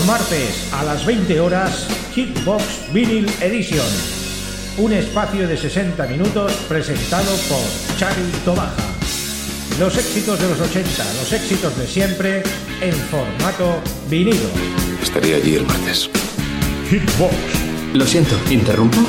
martes a las 20 horas, Hitbox Vinyl Edition. Un espacio de 60 minutos presentado por Xavi Tobaja. Los éxitos de los 80, los éxitos de siempre en formato vinilo. Estaré allí el martes. Hitbox. Lo siento, ¿interrumpo?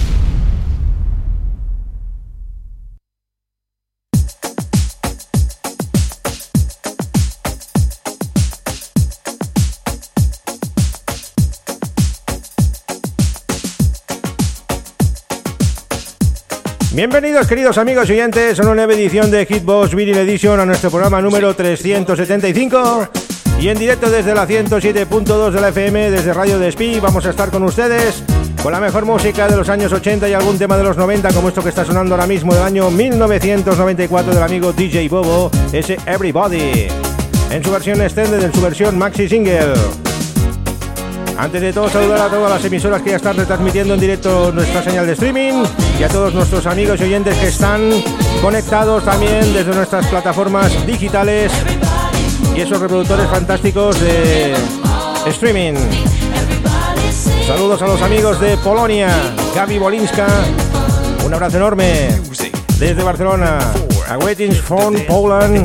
Bienvenidos, queridos amigos y oyentes, a una nueva edición de Hitbox Vinyl Edition, a nuestro programa número 375. Y en directo desde la 107.2 de la FM, desde Radio Despí, vamos a estar con ustedes con la mejor música de los años 80 y algún tema de los 90, como esto que está sonando ahora mismo del año 1994 del amigo DJ Bobo, ese Everybody, en su versión extended, en su versión maxi single. Antes de todo, saludar a todas las emisoras que ya están retransmitiendo en directo nuestra señal de streaming y a todos nuestros amigos y oyentes que están conectados también desde nuestras plataformas digitales y esos reproductores fantásticos de streaming. Saludos a los amigos de Polonia, Gabi Bolinska, un abrazo enorme desde Barcelona, a Greetings from Poland.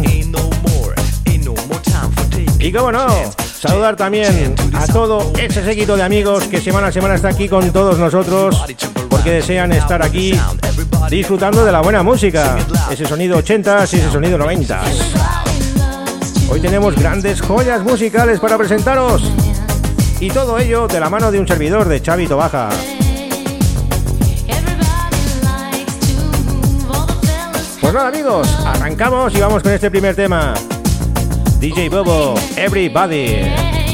Y cómo no, saludar también a todo ese séquito de amigos que semana a semana está aquí con todos nosotros porque desean estar aquí disfrutando de la buena música, ese sonido 80s y ese sonido 90s. Hoy tenemos grandes joyas musicales para presentaros y todo ello de la mano de un servidor de Xavi Tobaja. Pues nada, amigos, arrancamos y vamos con este primer tema. DJ Bobo, Everybody.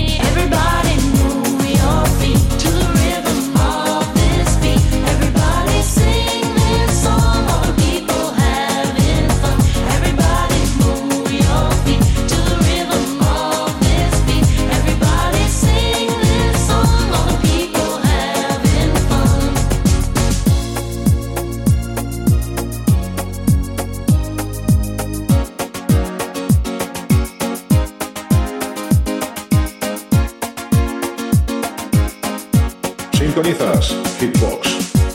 Sintonizas Hitbox.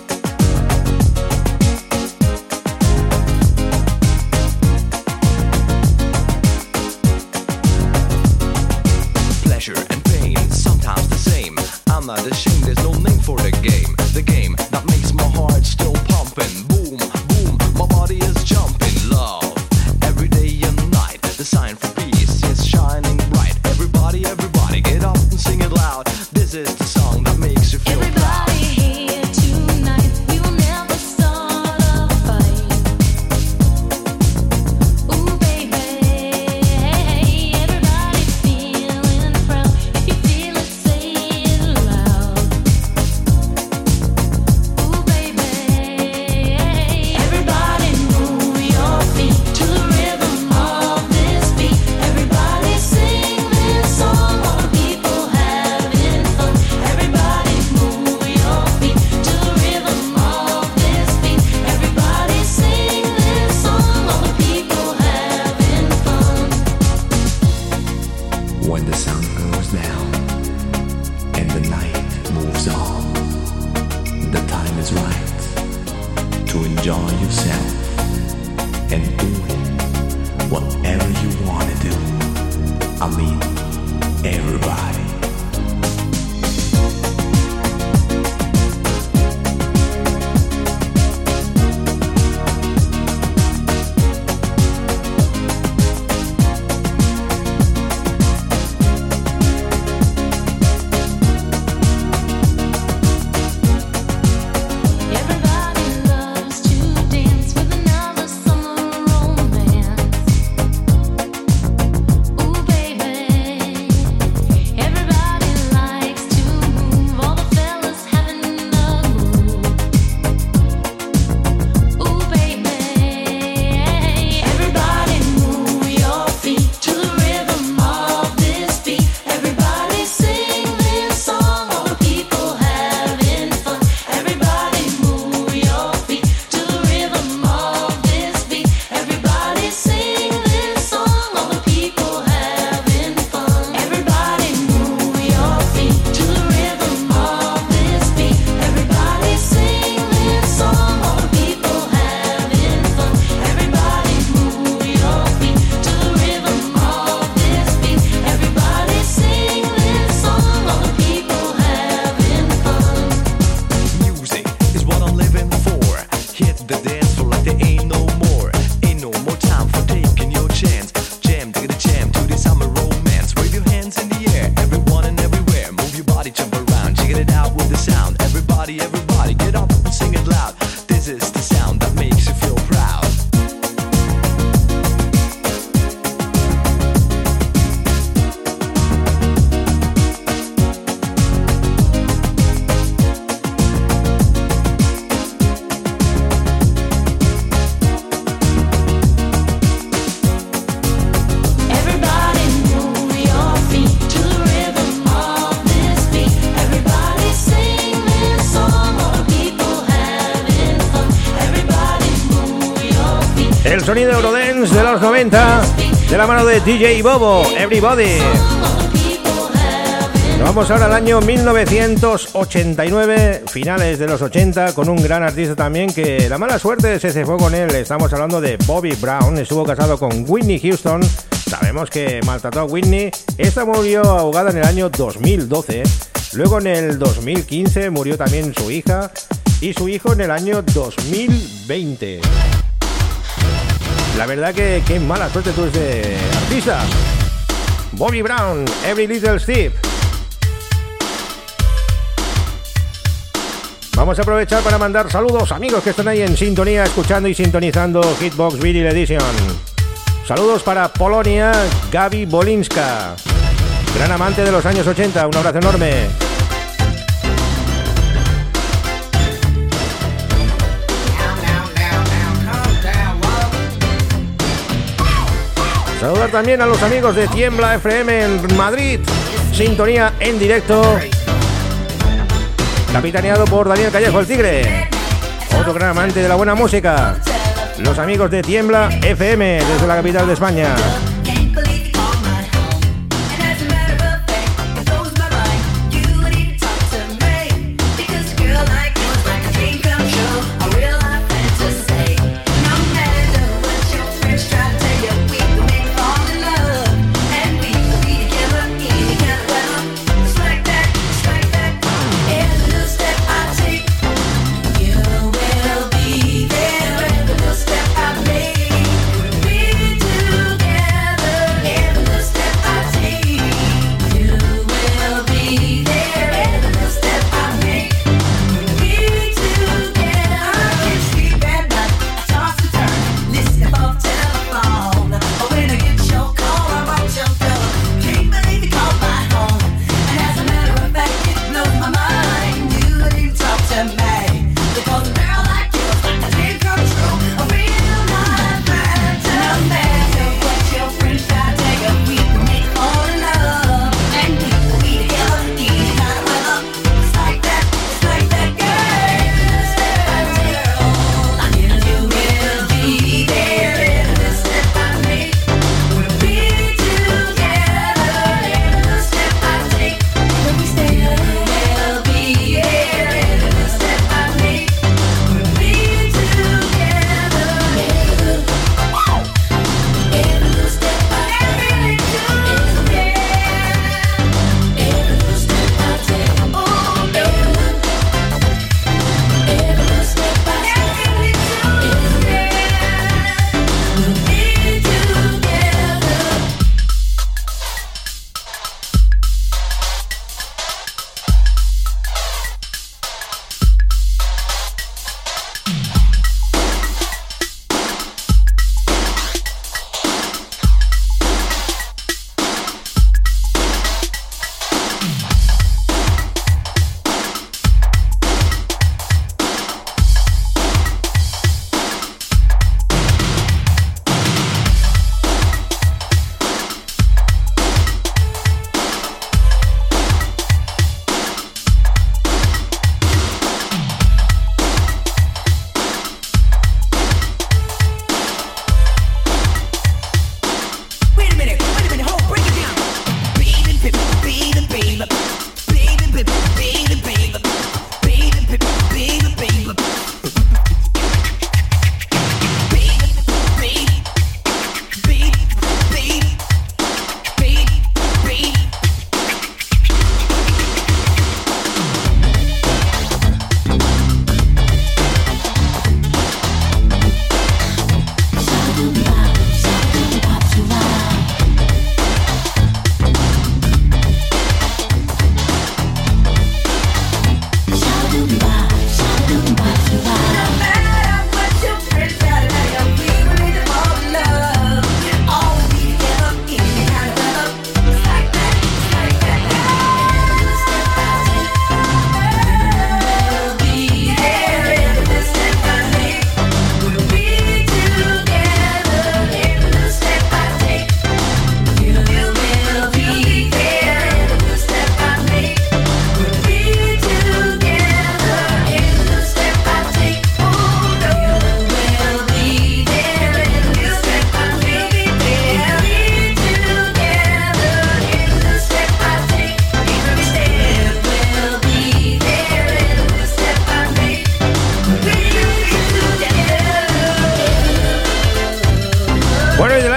Pleasure and pain, sometimes the same. I'm not ashamed, there's no name for the game. The game that makes my heart still pumping. Boom, boom, my body is jumping. Love, every day and night. The sign for peace is shining bright. Everybody, everybody, get up and sing it loud. This is the song that makes you feel proud. Here tonight, we will never start a fight. Ooh, baby, everybody feeling proud. If you feel it, say it loud. Ooh, baby, everybody move your feet to the rhythm of this beat. Everybody sing this song, all the people having fun. Everybody move your feet to the rhythm of this beat. Everybody sing this song, all the people having fun. When the sun goes down and the night moves on, the time is right to enjoy yourself and do whatever you want to do. I mean, everybody. Everybody loves to dance with another summer romance. sonido Eurodance de los 90, de la mano de DJ Bobo, Everybody. Nos vamos ahora al año 1989, finales de los 80, con un gran artista también que la mala suerte se fue con él. Estamos hablando de Bobby Brown. Estuvo casado con Whitney Houston. Sabemos que maltrató a Whitney. Esta murió ahogada en el año 2012. Luego en el 2015 murió también su hija y su hijo en el año 2020. La verdad que qué mala suerte tú de artista. Bobby Brown, Every Little Step. Vamos a aprovechar para mandar saludos, amigos que están ahí en sintonía, escuchando y sintonizando Hitbox Vinyl Edition. Saludos para Polonia, Gabi Bolinska, gran amante de los años 80, un abrazo enorme. Saludar también a los amigos de Tiembla FM en Madrid, sintonía en directo, capitaneado por Daniel Callejo, el Tigre, otro gran amante de la buena música. Los amigos de Tiembla FM desde la capital de España. Together.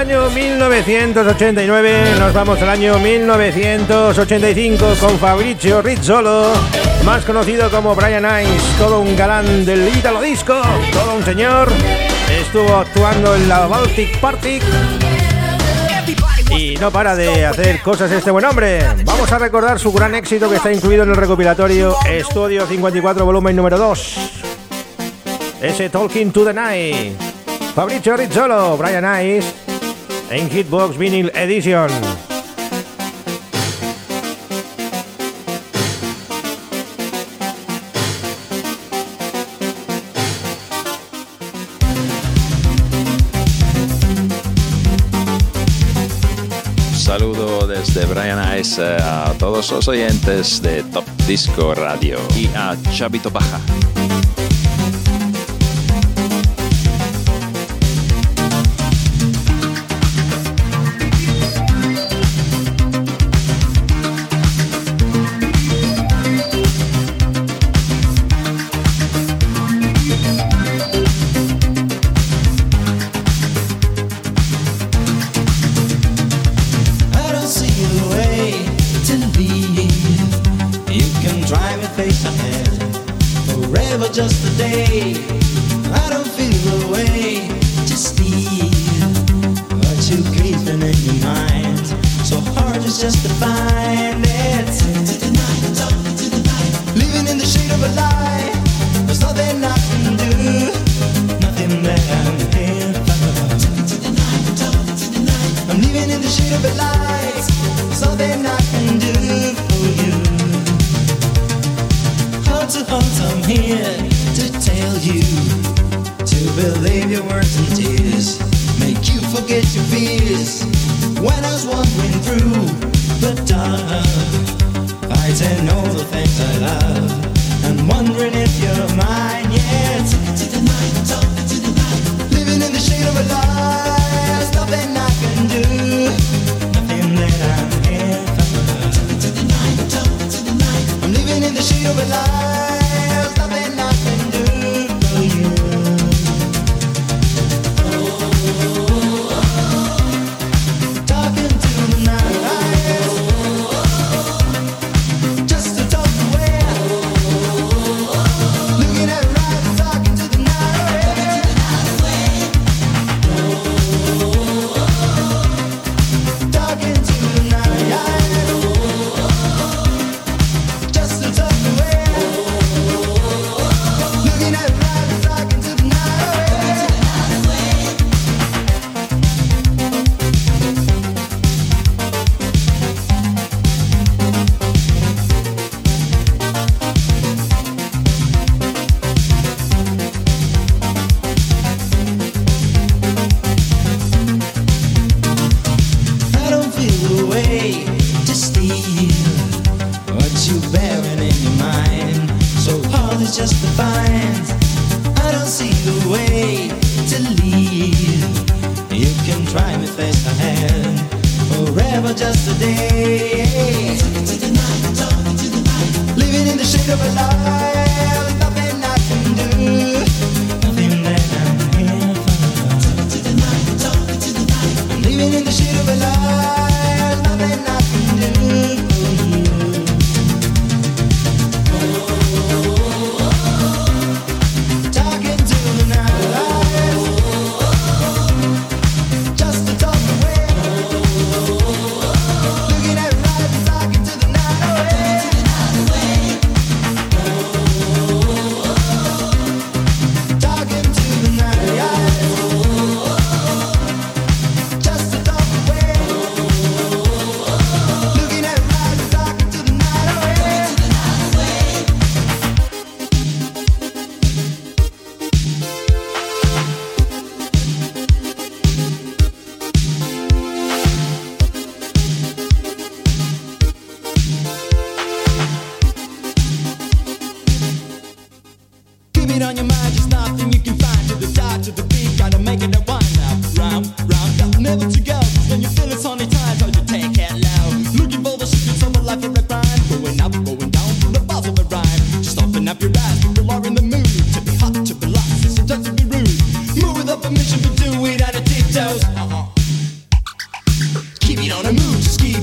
año 1989 nos vamos al año 1985 con Fabrizio Rizzolo, más conocido como Brian Ice, todo un galán del Italo Disco, todo un señor. Estuvo actuando en la Baltic Party y no para de hacer cosas este buen hombre. Vamos a recordar su gran éxito que está incluido en el recopilatorio Estudio 54 volumen número 2, ese Talking to the Night. Fabrizio Rizzolo, Brian Ice en Hitbox Vinyl Edition. Saludo desde Brian Ice a todos los oyentes de Top Disco Radio y a Chavito Baja. Just a day, I don't feel the way to steal what you creeping in your mind. So hard it's just to find it. Living in the shade of a lie, there's nothing I can do, nothing that I'm here for. I'm living in the shade of a lie, there's nothing I can do for you. I'm here to tell you to believe your words and tears, make you forget your fears. When I was wandering through the dark, fighting all the things I love, and wondering if you're mine yet. Living in the shade of a lie, there's nothing I can do, nothing that I'm here for. I'm living in the shade of a lie.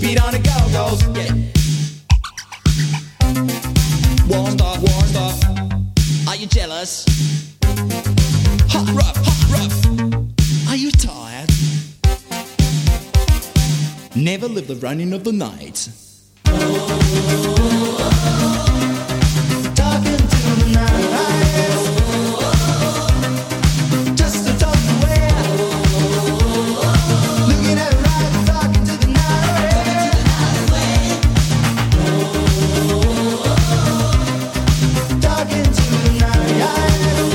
feet on the go-go's, yeah. Warmed up, warmed up. Are you jealous? Hot rough. Are you tired? Never live the running of the night. Talking to the night. Just to talk away. Looking at right, talking to the night. Talking to the night.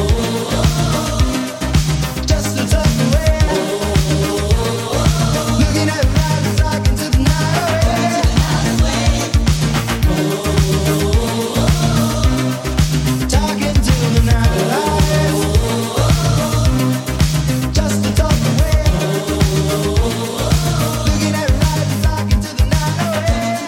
Just to talk away. Looking at right, talking to the night. Talking to the night. Just to talk away. Looking at right, talking to the night.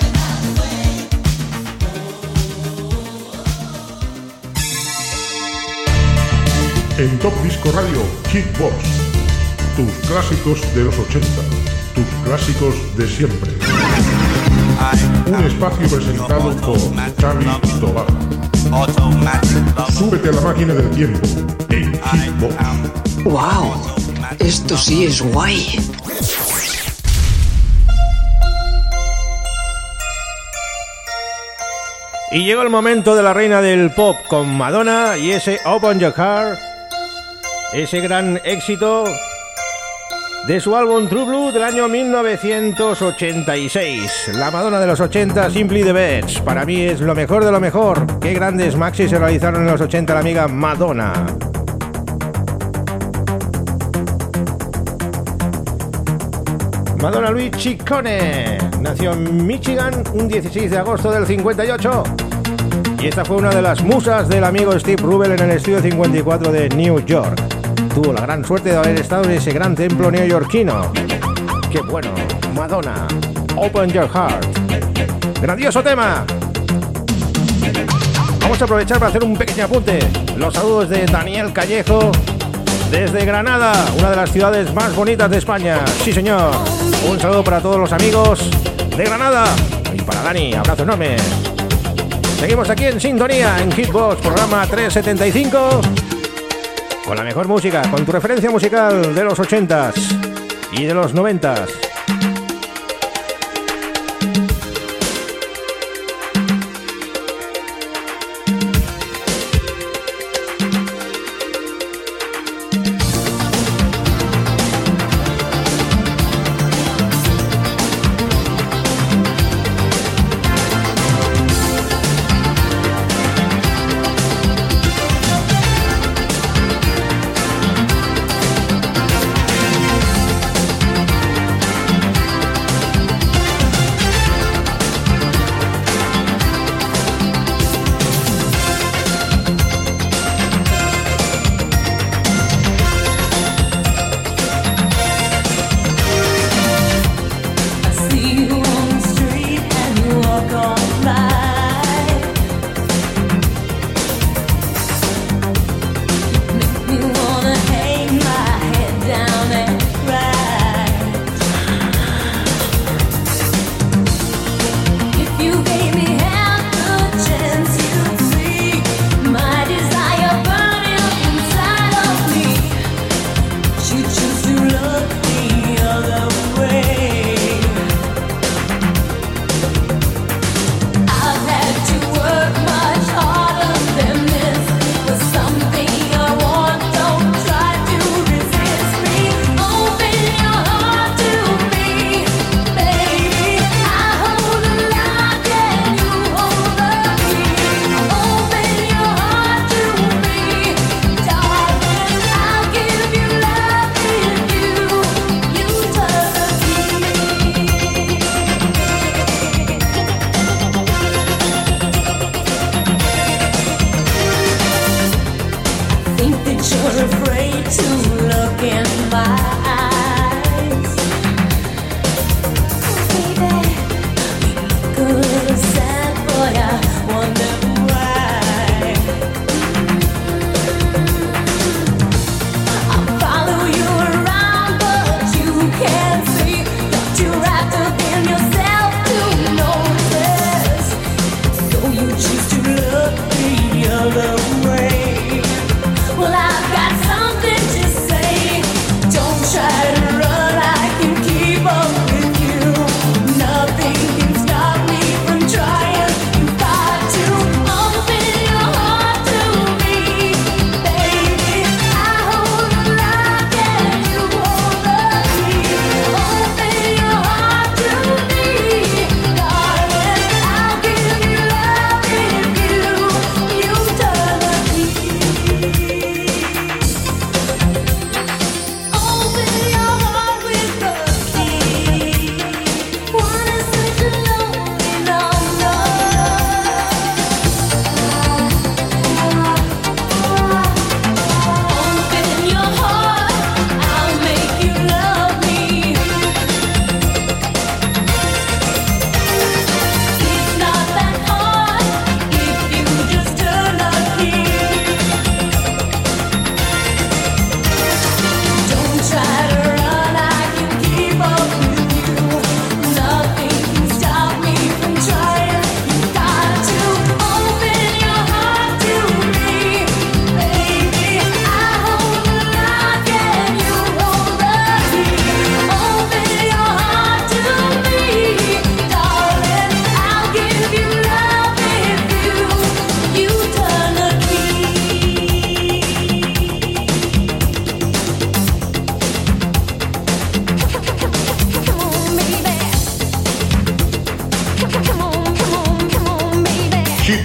En Top Disco Radio, Hitbox. Tus clásicos de los 80. Tus clásicos de siempre. Un espacio presentado por Xavi Tobar. Súbete a la máquina del tiempo en Hitbox. ¡Wow! Esto sí es guay. Y llegó el momento de la reina del pop con Madonna y ese Open Your Heart, ese gran éxito de su álbum True Blue del año 1986. La Madonna de los 80, Simply the Best. Para mí es lo mejor de lo mejor. Qué grandes maxis se realizaron en los 80 la amiga Madonna. Madonna Louise Ciccone nació en Michigan un 16 de agosto del 58 y esta fue una de las musas del amigo Steve Rubel en el estudio 54 de New York. Tuvo la gran suerte de haber estado en ese gran templo neoyorquino. ¡Qué bueno! Madonna, Open Your Heart. ¡Grandioso tema! Vamos a aprovechar para hacer un pequeño apunte. Los saludos de Daniel Callejo desde Granada, una de las ciudades más bonitas de España. Sí, señor. Un saludo para todos los amigos de Granada. Y para Dani, abrazo enorme. Seguimos aquí en sintonía en Hitbox, programa 375. Con la mejor música, con tu referencia musical de los 80s y de los 90s.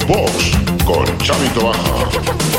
Kickbox con Chavito Baja.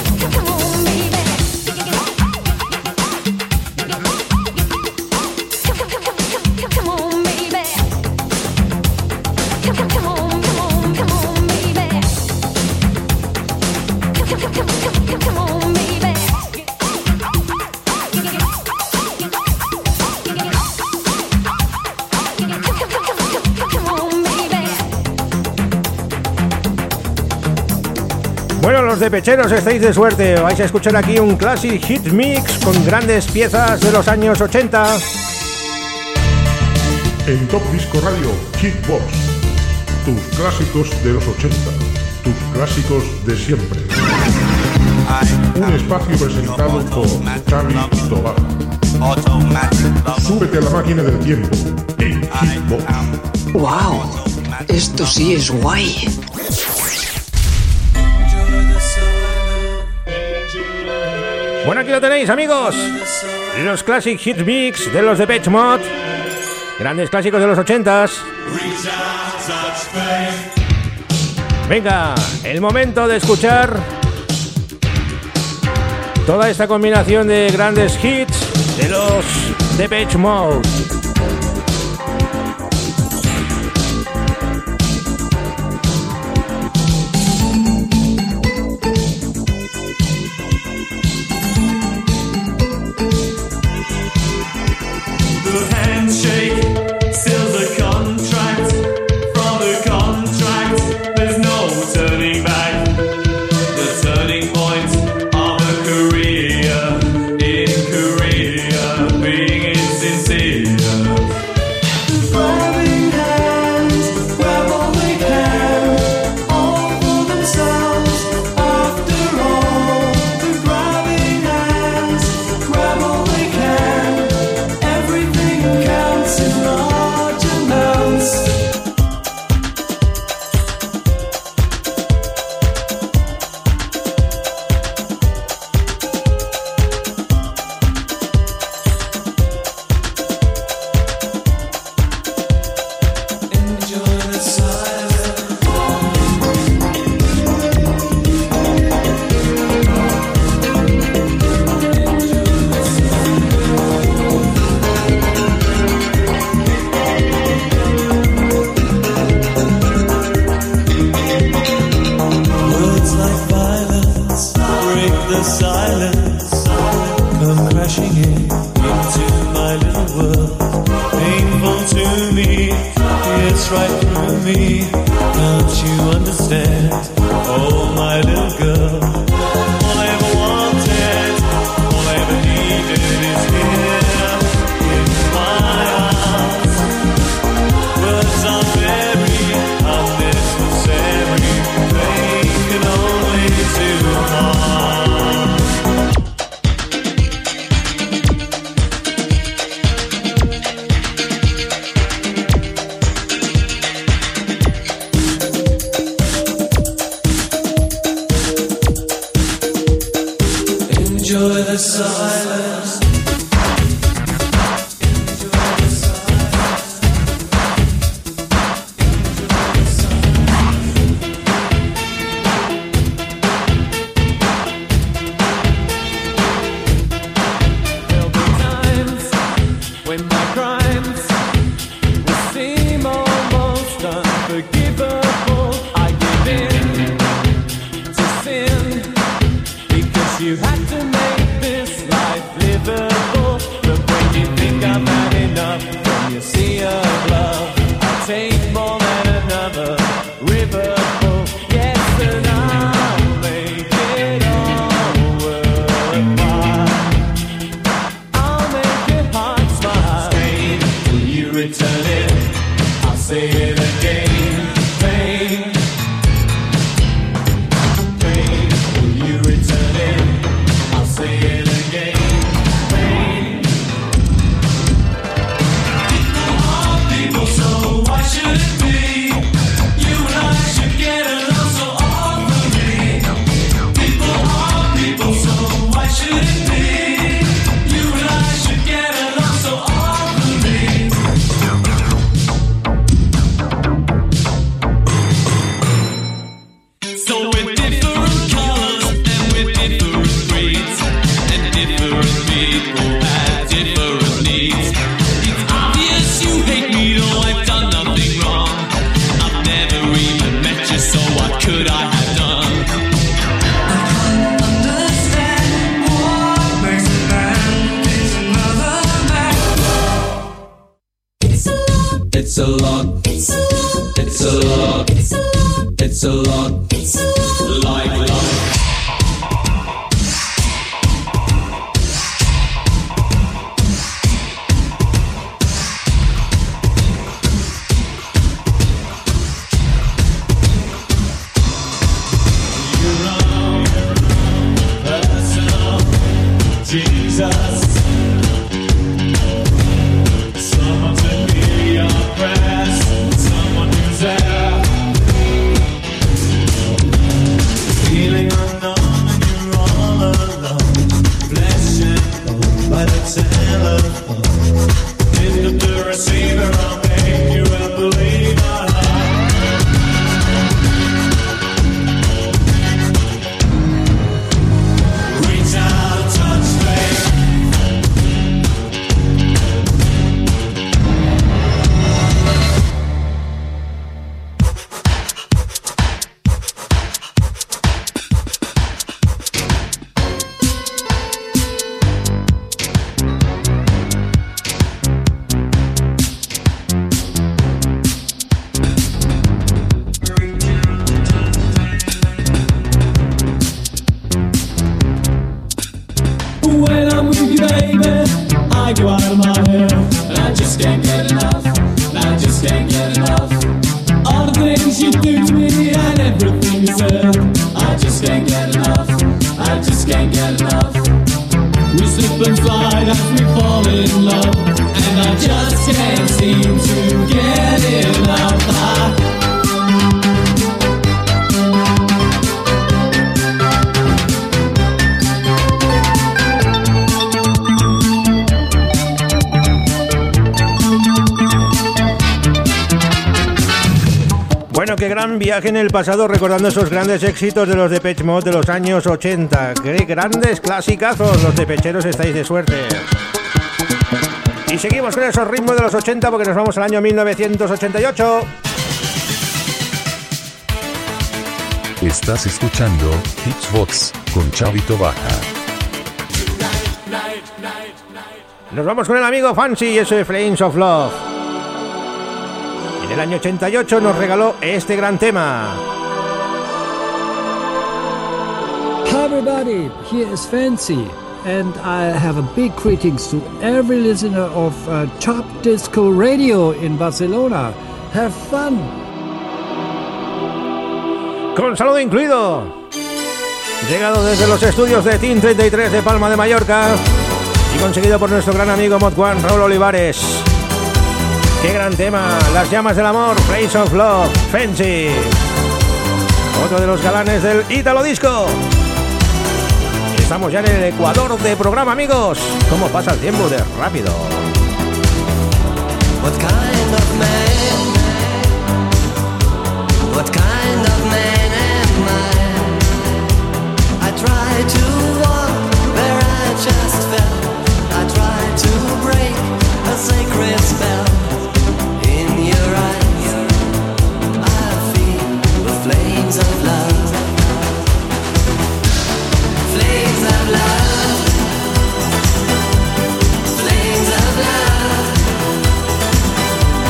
Bueno, los de Pecheros estáis de suerte. Vais a escuchar aquí un Classic Hit Mix con grandes piezas de los años 80. En Top Disco Radio, Kickbox. Tus clásicos de los 80. Tus clásicos de siempre. Un espacio presentado por Xavi Tobar. Súbete a la máquina del tiempo en Kickbox. ¡Wow! Esto sí es guay. Bueno, aquí lo tenéis, amigos. Los Classic Hit Mix de los Depeche Mode. Grandes clásicos de los 80s. Venga, el momento de escuchar toda esta combinación de grandes hits de los Depeche Mode. It's a lot. It's a lot. It's a lot. It's a lot. It's a lot. It's a lot. Like life. Jesus, someone to hear your prayers, someone who's there. Feeling unknown and you're all alone. Flesh and bone by the telephone. Pick up the receiver, I'll make you a believer. Reach out, touch me. When I'm with you, baby, I go out of my head. And I just can't get enough. And I just can't get enough. All the things you do to me and everything you said. I just can't get enough. I just can't get enough. We slip and slide as we fall in love. And I just can't seem to get enough. Bueno, qué gran viaje en el pasado recordando esos grandes éxitos de los Depeche Mode de los años 80. Qué grandes clasicazos, los depecheros estáis de suerte. Y seguimos con esos ritmos de los 80 porque nos vamos al año 1988. Estás escuchando Hitsbox con Chavito Baja. Nos vamos con el amigo Fancy y ese Flames of Love. En el año 88 nos regaló este gran tema. Hi everybody, here is Fancy, and I have a big greetings to every listener of Top Disco Radio in Barcelona. Have fun! Con saludo incluido. Llegado desde los estudios de Team 33 de Palma de Mallorca y conseguido por nuestro gran amigo Mod One, Raúl Olivares. ¡Qué gran tema! Las llamas del amor, Flames of Love, Fancy. Otro de los galanes del Italo Disco. Estamos ya en el Ecuador de programa, amigos. ¿Cómo pasa el tiempo de rápido? What kind of man? What kind of man am I? I try to walk where I just fell. I try to break a sacred spell. In your eyes, I feel the flames of love. Flames of love. Flames of love.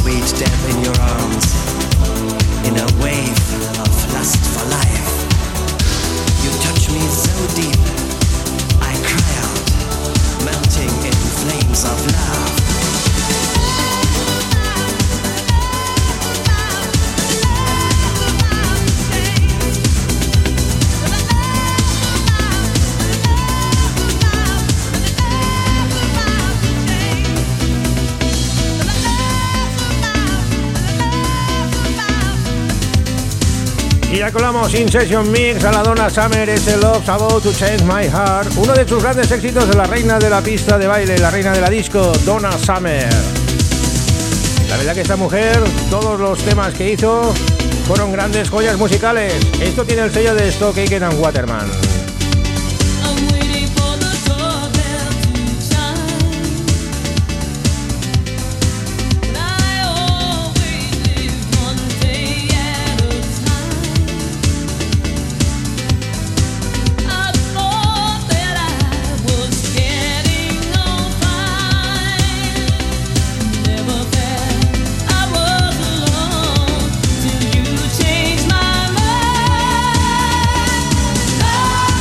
sweet death in your arms, in a wave of lust for life. You touch me so deep, I cry out, melting in flames of love. Y ya colamos In Session Mix a la Donna Summer, este Love's About to Change My Heart, uno de sus grandes éxitos de la reina de la pista de baile, la reina de la disco, Donna Summer. La verdad que esta mujer, todos los temas que hizo fueron grandes joyas musicales. Esto tiene el sello de Stock Aitken and Waterman. Change my mind.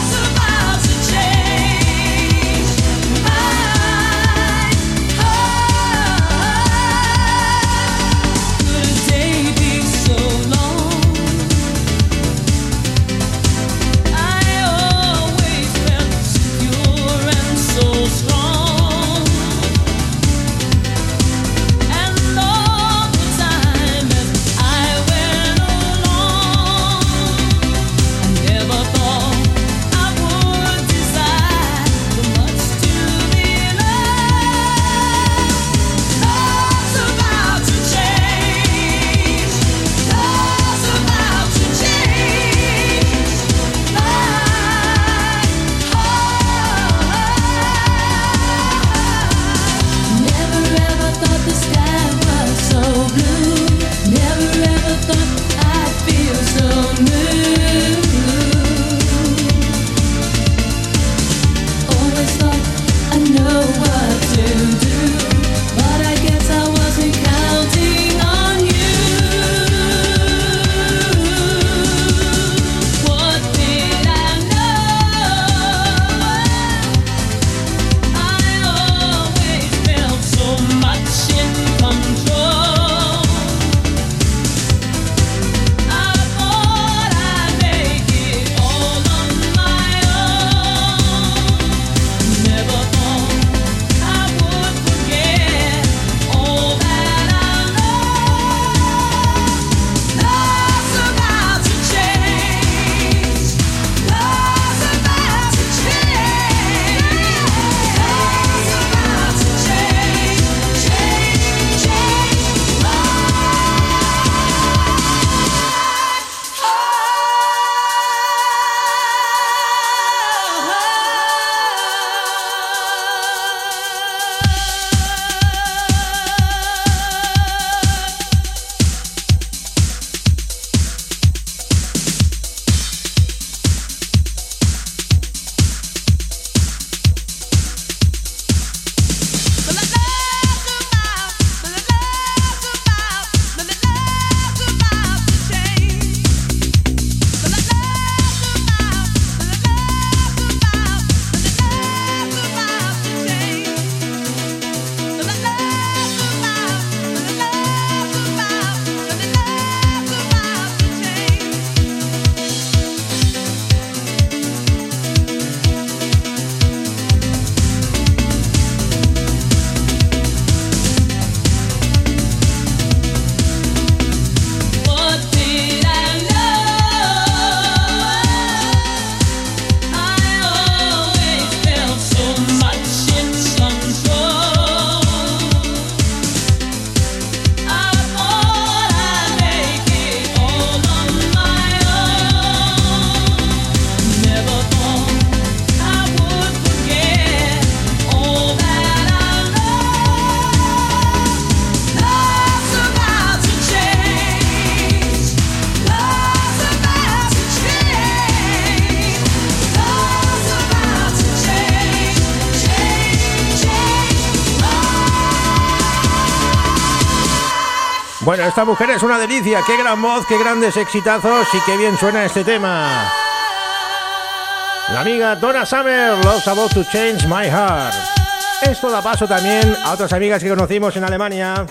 Bueno, esta mujer es una delicia, qué gran voz, qué grandes exitazos y qué bien suena este tema. La amiga Donna Summer, Love's About to Change My Heart. Esto da paso también a otras amigas que conocimos en Alemania.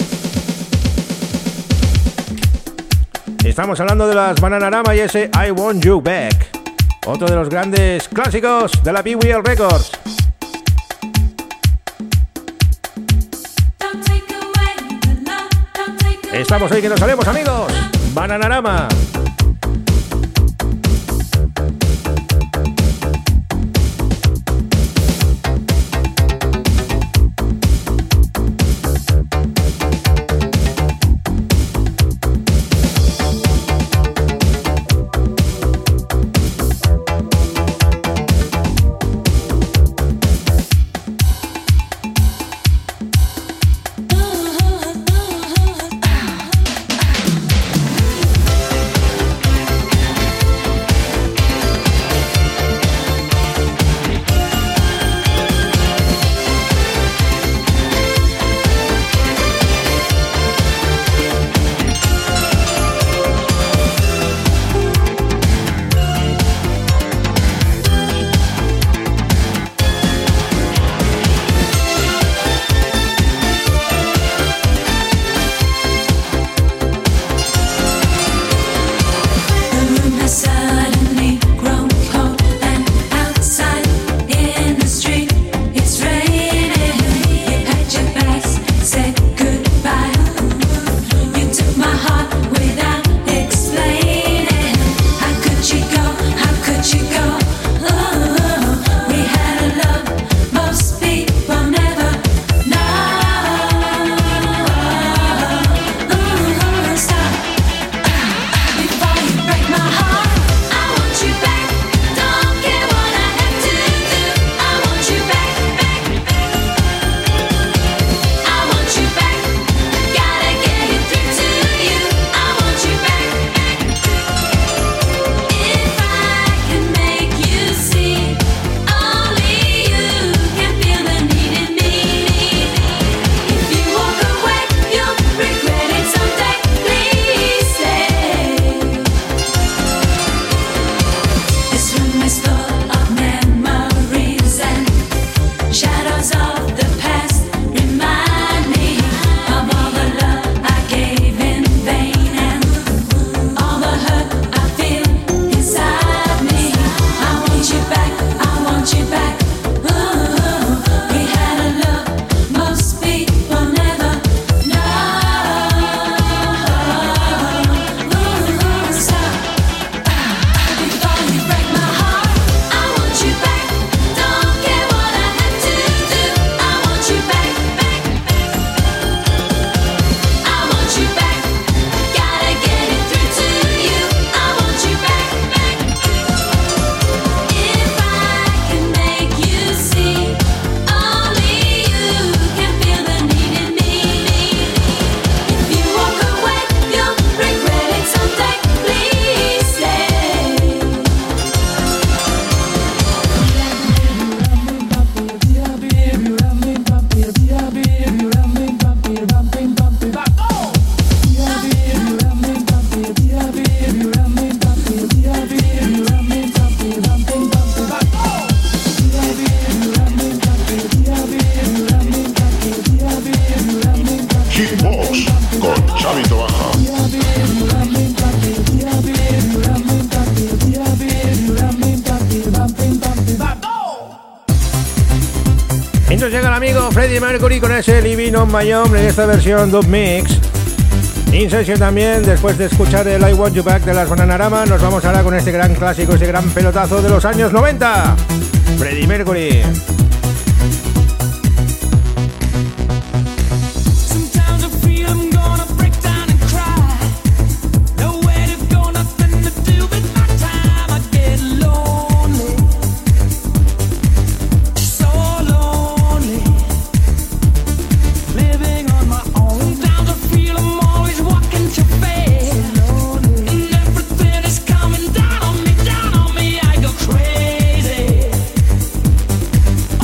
Estamos hablando de las Bananarama y ese I Want You Back, otro de los grandes clásicos de la BWL Records. Estamos hoy que nos salimos, amigos. Bananarama. Entonces llega el amigo Freddie Mercury con ese Living on My Own en esta versión Dub Mix. In Session también, después de escuchar el I Want You Back de las Bananarama, nos vamos ahora con este gran clásico, ese gran pelotazo de los años 90. Freddie Mercury. Crazy.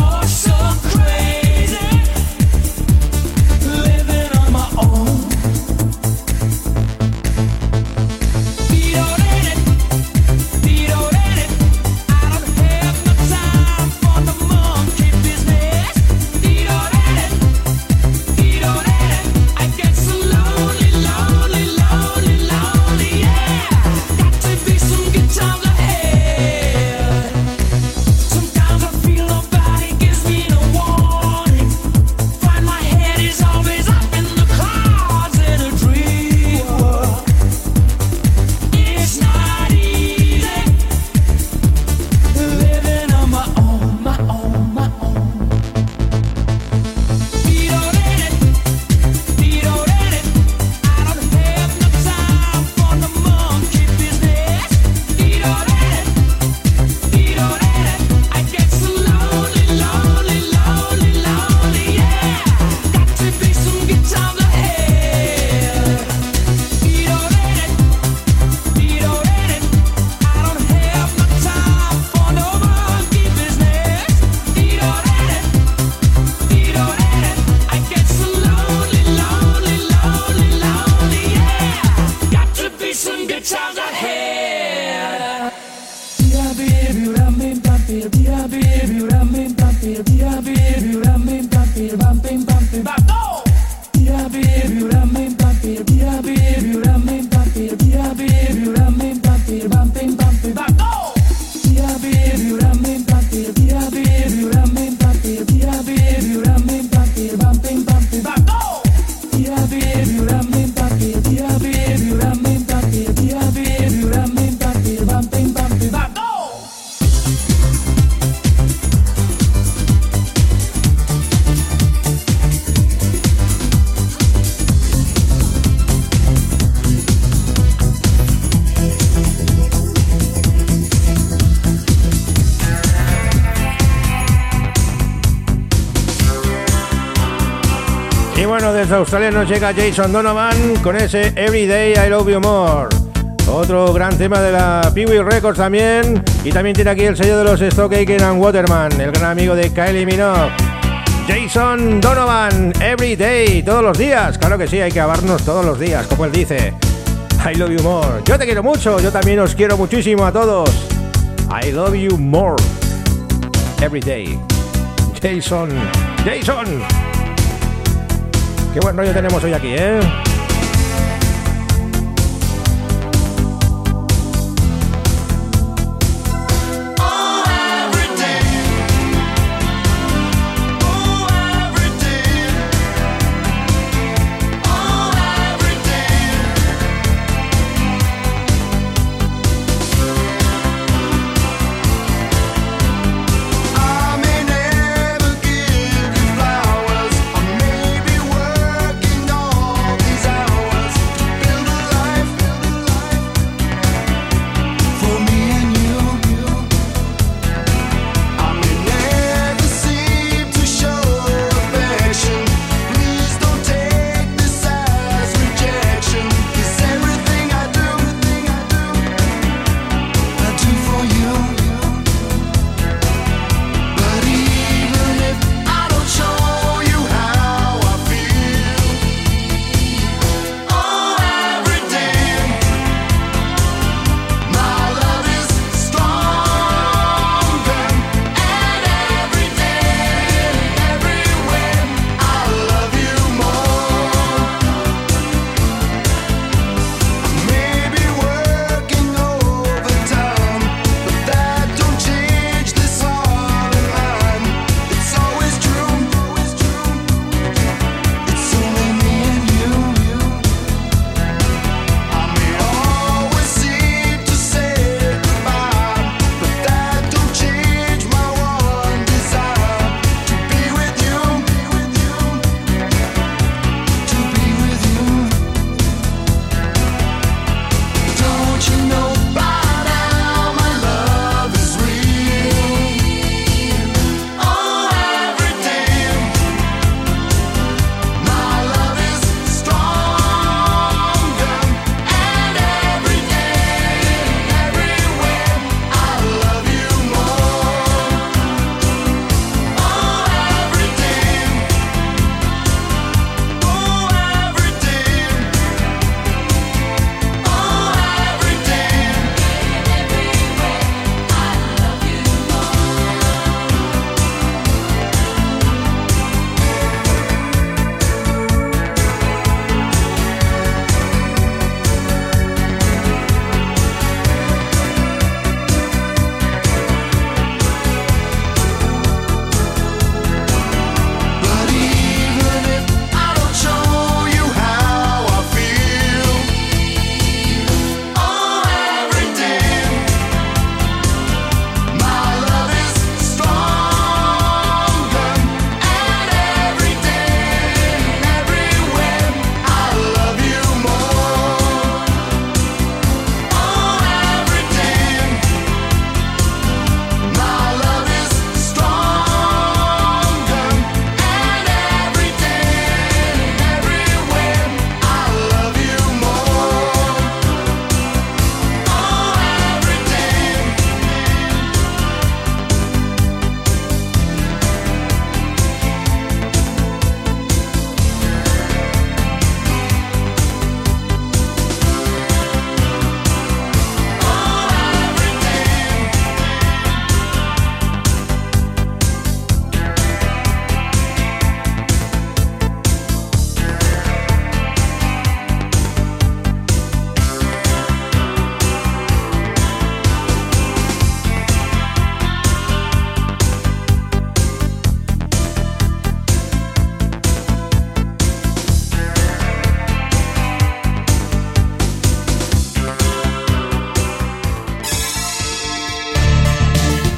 Desde Australia nos llega Jason Donovan con ese Everyday I Love You More. Otro gran tema de la Pee-wee Records también. Y también tiene aquí el sello de los Stock Aitken and Waterman, el gran amigo de Kylie Minogue. Jason Donovan, Everyday, todos los días. Claro que sí, hay que amarnos todos los días, como él dice. I love you more. Yo te quiero mucho, yo también os quiero muchísimo a todos. I love you more. Everyday. Jason. Qué buen rollo tenemos hoy aquí, ¿eh? These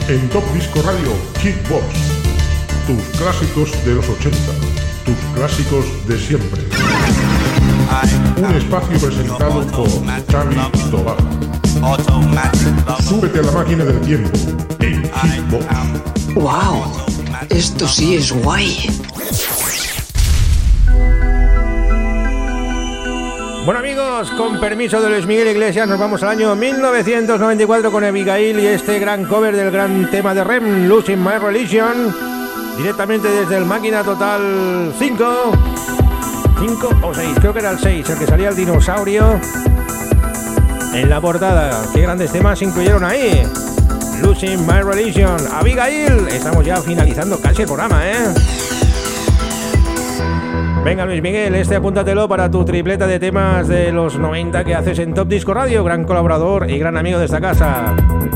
En Top Disco Radio, Hitbox. Tus clásicos de los 80. Tus clásicos de siempre. Un espacio presentado por Xavi Tobaja. Súbete a la máquina del tiempo en Hitbox. ¡Wow! Esto sí es guay. Bueno amigos, con permiso de Luis Miguel Iglesias nos vamos al año 1994 con Abigail y este gran cover del gran tema de Rem, Losing My Religion, directamente desde el Máquina Total 5 o 6, creo que era el 6, el que salía el dinosaurio en la portada. Qué grandes temas se incluyeron ahí. Losing My Religion, Abigail. Estamos ya finalizando casi el programa, Venga Luis Miguel, apúntatelo para tu tripleta de temas de los 90 que haces en Top Disco Radio, gran colaborador y gran amigo de esta casa.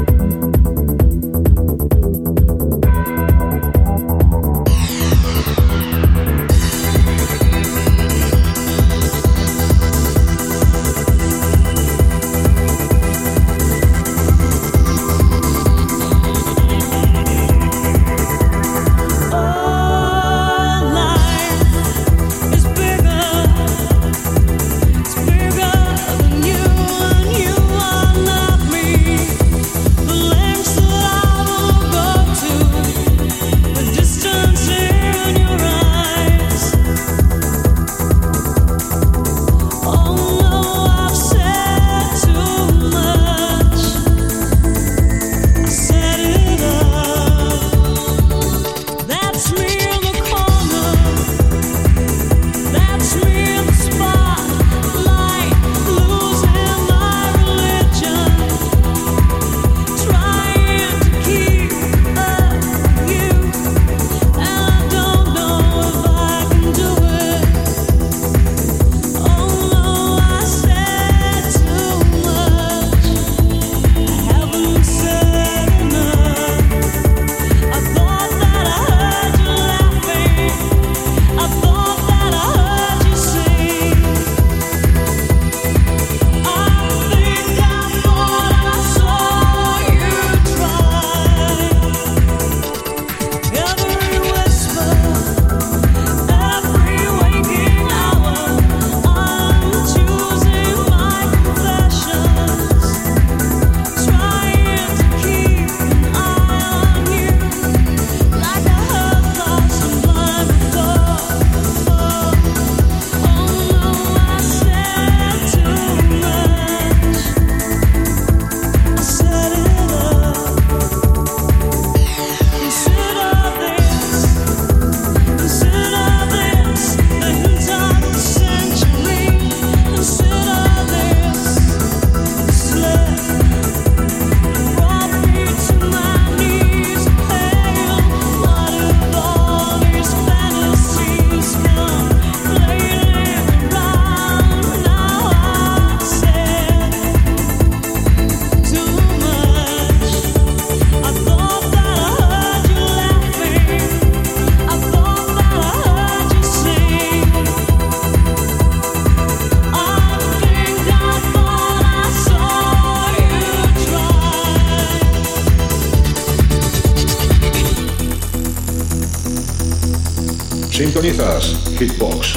Sintonizas Hitbox.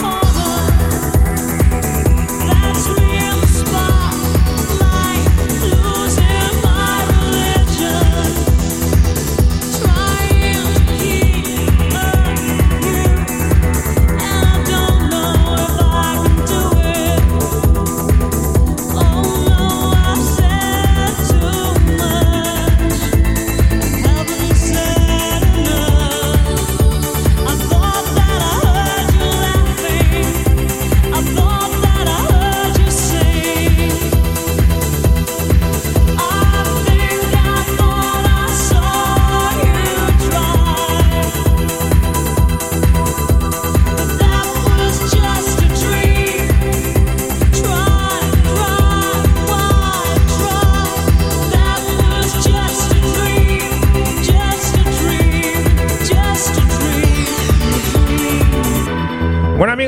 That's me in the spotlight.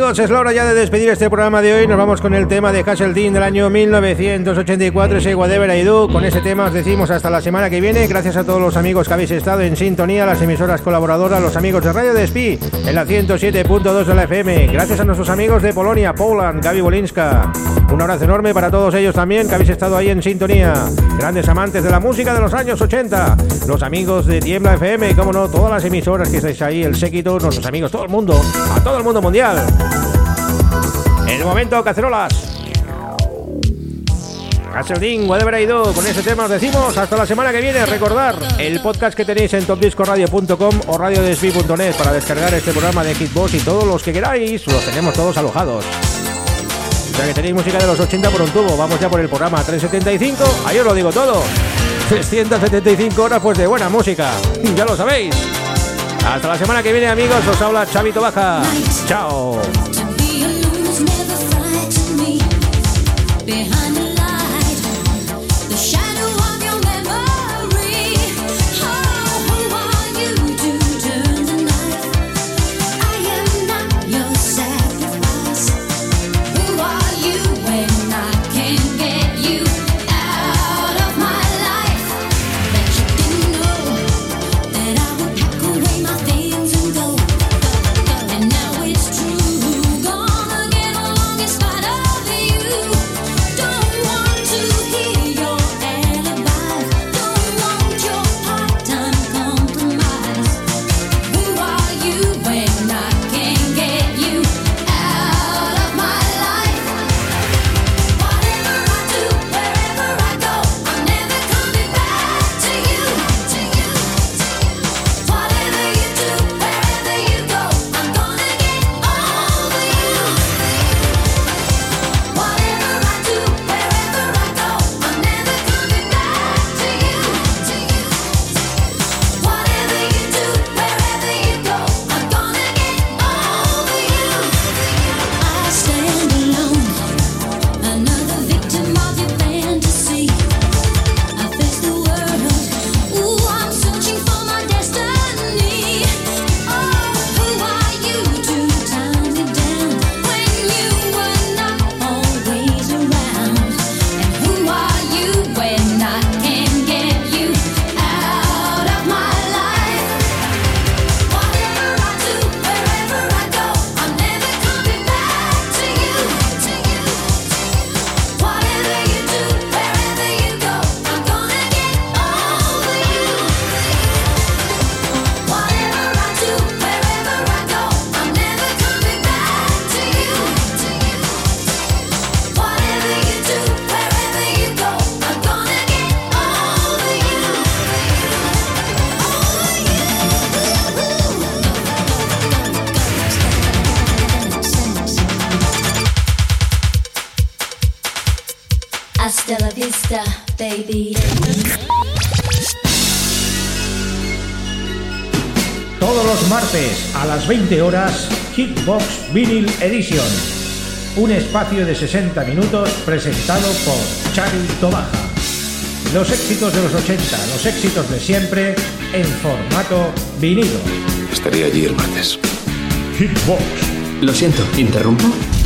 amigos, es la hora ya de despedir este programa de hoy. Nos vamos con el tema de Hazeltine del año 1984, ese Whatever I Do. Con ese tema os decimos hasta la semana que viene. Gracias a todos los amigos que habéis estado en sintonía, las emisoras colaboradoras, los amigos de Radio Despí en la 107.2 de la FM. Gracias a nuestros amigos de Polonia, Poland, Gabi Wolinska. Un abrazo enorme para todos ellos también que habéis estado ahí en sintonía. Grandes amantes de la música de los años 80. Los amigos de Tiembla FM, como no, todas las emisoras que estáis ahí, el séquito, nuestros amigos, todo el mundo, a todo el mundo mundial. En el momento, cacerolas. Hazeltine, Whatever I Do. Con ese tema os decimos hasta la semana que viene. Recordar el podcast que tenéis en topdiscoradio.com o radiodespi.net para descargar este programa de Hitbox, y todos los que queráis los tenemos todos alojados. O sea que tenéis música de los 80 por un tubo. Vamos ya por el programa 375. Ahí os lo digo todo. 375 horas pues de buena música. Ya lo sabéis. Hasta la semana que viene, amigos. Os habla Chavito Baja. Chao. Hasta la vista, baby. Todos los martes a las 20 horas, Hitbox Vinyl Edition. Un espacio de 60 minutos presentado por Xavi Tobaja. Los éxitos de los 80, los éxitos de siempre en formato vinilo. Estaré allí el martes. Hitbox. Lo siento, ¿interrumpo?